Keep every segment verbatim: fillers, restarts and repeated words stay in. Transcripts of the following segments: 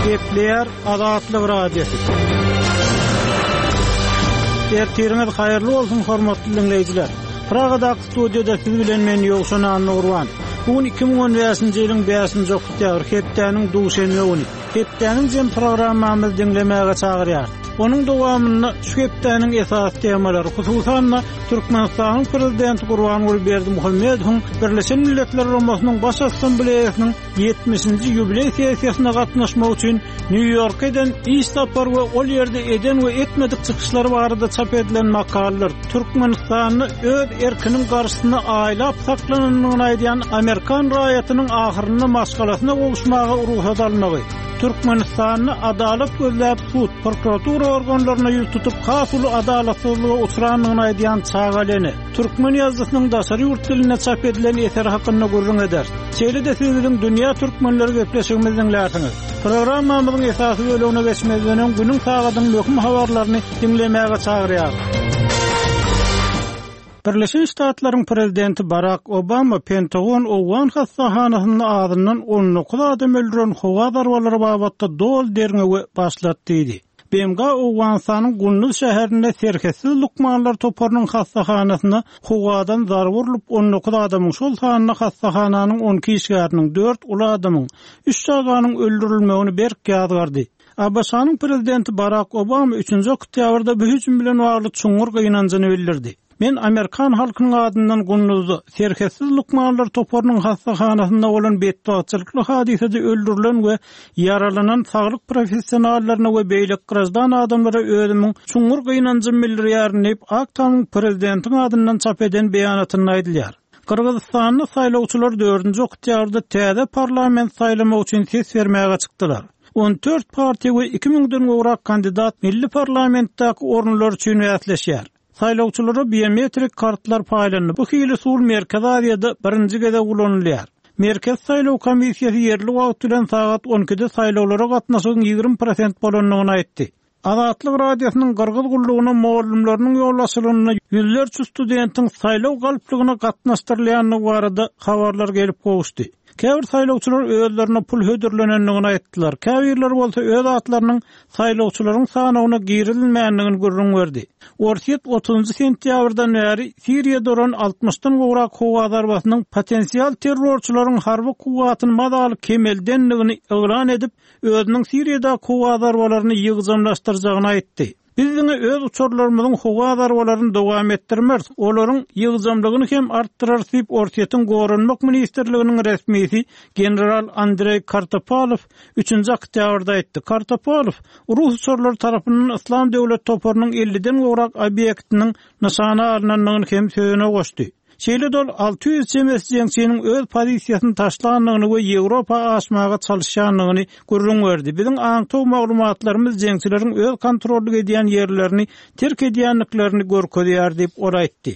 Gepler Azatlyk Radiosu. Ertiriniz hayırlı olsun hormatly dinleyijiler. Pragada studiyada siz bilen men Ýogşan Anurwan. Bugün iki bin on beşinji ýylyň beşinji oktýabr hepdeniň duşenme güni. Hepdeniň jem programmamy dinlemäge çagyrýar. Onun dowamyny şu hepdeniň esas temalary, hususan Türkmenistanyň prezidenti Gurbanguly Berdimuhammedowyň Birleşen Milletler Ulamasanyň Baş Assambleýasynyň yetmişinji ýubiley sessiýasyna gatnaşmak üçin New York'dan iştapar we ol ýerde eden we etmedik çykyşlary barada çap edilen makalalar Türkmenistanyny öz erkiniň garşysyna aýlap saklananyny aýdýan Amerikan raýatynyň ahyryny maşgalasyna gowuşmagy ruhsat almagy, Türkmenistanyny adalet gözläp sud, prokuratura organlaryna ýüz tutup hasuly adalatsızlyga uçuranyny aýdýan çağaleny, türkmen ýazgysynyň daşary ýurt diline çap edilen eseri hakynda gurrun eder. Şeýle-de sizin dünýä türkmenleri gepleşigimizden läsiňiz. Programmamyzyň esasy bölümine geçmeden günüň sagadyň möhüm habarlaryny dinlemäge çagyrýar. Birleşen Ştatlaryň prezidenti Barack Obama Pentagon Owan hastahanasynyň adyndan on dokuz adam öldüren howa darbalary babatda dol derňegi başlatdy. B M G Owensanyň Gunnuz şäherinde serketsiz lukmanlar toparynyň hastahanasyna howadan zar vurulyp on dokuz adamyň şol sanyna hastahananyň on iki işgäriniň dört uly adamyň üç çaganyň öldürilmegini berk ýazgardy. A B S-nyň prezidenti Barack Obama üçünji oktýabrda bu hüjüm bilen bagly çuňur gynanjyny bildirdi. Men Amerikan halkynyň adyndan Gunnuzda serketsiz lukmanlar toparynyň hastahanasyna bolan betbaçylykly hadisede öldürilen we yaralanan saglyk professionallaryna we beýlik grajdan adamlara özümiň çuňur gynanjyny bildirýärin diýip Aktamyň prezidentiň adyndan çap eden beýanatyny aýdylýar. Kyrgyzstanyň saýlawçylar dördünji oktýabrda täze parlament saýlamy üçin ses bermäge çykdylar. on dört partiýa we iki miňden gowrak kandidat milli parlamentdaky orunlar üçin ýatlaşýar. Saýlawçylara biometrik kartlar paýlandy. Bu hili sul Merkez Aziýada birinji gede kullanylýar. Merkez saýlaw komissiýasy ýerli wagt bilen sagat on ikide saýlawlara gatnaşygyň ýigirme prosent bolanyny aýtdy. Azatlyk radiosynyň Gyrgyz gullugyna muallimleriň ýollaşylygyna ýüzlerçe studentiň saýlaw galplygyna gatnaşdyrylýanyny barada habarlar gelip gowuşdy. Käbir saýlawçylar özlerine pul hödürlenenligini aýtdylar. Käbirler bolsa öz atlarynyň saýlawçylaryň sanawyna girilmänligini gurrun berdi. Ortiýet otuzynjy sentýabrdan bäri Siriýada duran altmışdan gowrak howa darbasynyň potensial terrorçylaryň harby kuwwatyny madaly kemeldenligini elan edip, özüniň Siriýada howa darbalaryny ýygyjamlaşdyrajagyny aýtdy. Bizden öz uçurlarymyzyň howa darbalaryny dowam etdirmer, olaryň ýygyjamlygyny hem artdyrar diýip Ortiýetin Gorunmak ministrliginiň resmisi general Andrey Kartopolov üçünji oktýabrda aýtdy. Kartopolov Rus uçurlary tarapyndan Islam döwlet toparynyň elliden gowrak obyektiniň nişana alynanyny hem söýüne goşdy. Şeýle dol alty ýüz çemes jeňçiniň öz pozisiýasyny taşlanyny we Ýewropa aşmaga çalyşanyny gurrun berdi. Biziň aňtaw maglumatlarymyz jeňçileriň öz kontrolly edýän ýerlerini terk edýänliklerini görkezýär diýip oraýtdy.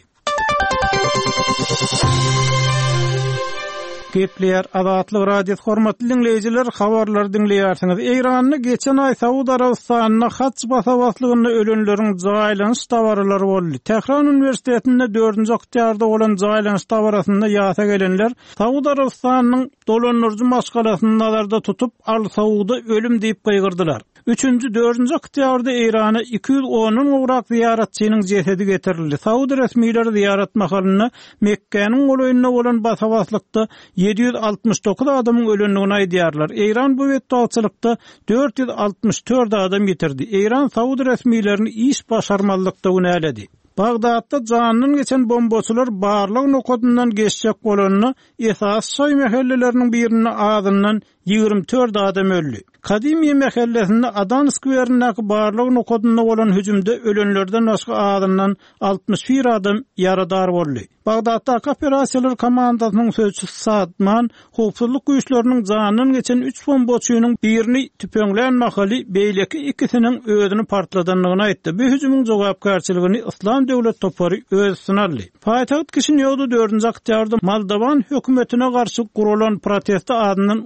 Gepler Azatlyk Radiosu hormatly dinleyijiler, habarlar dinleýärsiňiz. Eýranyň geçen aý Saud Arabistanyna haç basawatlygyny ölenleriň jaýlanyş tawarlary boldy. Tehran Üniversitetinde dördünji oktýabrda bolan jaýlanyş tawarasyna ýasa gelenler Saud Arabistanynyň dolanlarjy maşgalasyny nazarda tutup al Sauda ölüm diýip gaýgyrdylar. üçünji dördünji oktýabrda Eýrana iki yüz onun gowrak ziyaratçynyň jesedi getirildi. Saud resmiýetleri ziyarat mahalyny Mekke'niň goýunyna bolan basawatlykda yedi yüz altmış dokuz adamyň ölenligini aýdýarlar. Eýran bu wetdagçylykda dört yüz altmış dört adam ýitirdi. Eýran Saud resmiýetlerini iş başarmazlykda günäledi. Bagdatda janynyň geçen bombaçylar barlyk nokodundan geçjek bolanyny esas soý mehelleleriniň birini adyndan ýigirme dört adam öldü. Kadimiye mehellesinde Adan skwerindäki barlyk nokoduna bolan hüjümde ölenlerden başga adyndan altmış bir adam yaradar boldy. Bagdatdaky operasiýalar komandasynyň sözçüsü Sadman howpsuzlyk güýçleriniň janynyň geçen üç bombaçynyň birini tüpeňlen mahaly beýleki ikisiniň özüni partladanlygyny aýtdy. Bu hüjümüň jogapkarçylygini Islam döwlet topary öz synarly. Paýtaxt Kişinýowda dördünji oktýabrda Moldowan hökümetine garşy gurulan protest adyndan on miň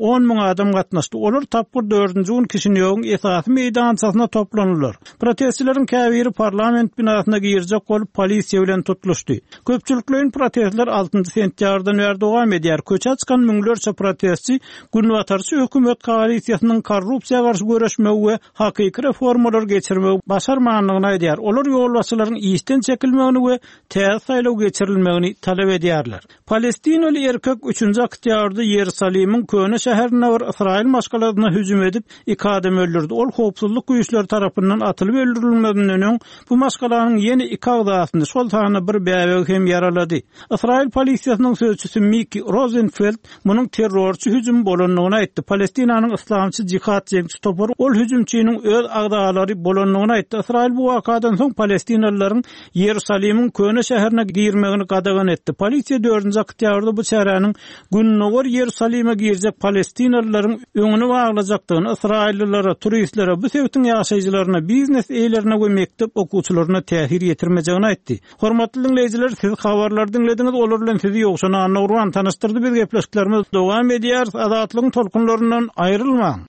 adam gatnaşdy. Olar tapgır dördünji gün Kişinev'in esasy meýdançasyna toplanýarlar. Protestçilerin käbiri parlament binasyna girjek bolup polisiýa bilen tutuluşdy. Köpçüliklerin protestler altıncı sentýardan beri dowam edýär. Köçe çykan müňlerçe protestçi günwatarçy hökümet koalisiýasynyň korrupsiýaga garşy göreşmegi we hakyky reformalar geçirmegi başarmanlygyny aýdýar. Olar ýolbaşçylaryň işden çekilmegini we täze saýlaw geçirilmegini talap edýärler. Palestinali erkek üçünji oktýabrda Ýerusalimyň köne şäherine bir Israil maskaladyna hüjüm edip iki adam öldürdi. Ol howpsuzlyk güýçleri tarapyndan atylyp öldürilmegenden öň bu maskalaryň ýeni iki agdasyny şol taýyna bir bäwegi hem yaralady. Israil polisiýasynyň sözçüsü Miki Rosenfeld munyň terrorçy hüjüm bolanlygyny aýtdy. Palestinanyň islamçy jihad jengçi topary ol hüjümçiniň öz agdalary bolanlygyny aýtdy. Israil bu wakadan soň Palestinalilaryň Ýerusalimyň köne şäherine girmegini gadagan etdi. Polisiýa dördünji oktýabrda bu çäranyň günnäwir Ýerusalime girjek Palestinalilaryň öňüni baglajakdygyny, Israillilara, turistlere, bu sebäpden ýaşaýjylaryna, biznes eýlerine we mektep okuwçylaryna täsir ýetirmejegini aýtdy. Hormatly dinleýijiler, siz habarlar dinlediňiz, olar bilen sizi ýokşana Nurwan tanıştyrdy. Biz gepleşiklerimiz dowam edýär. Azatlygyň tolkunlaryndan aýrylmaň.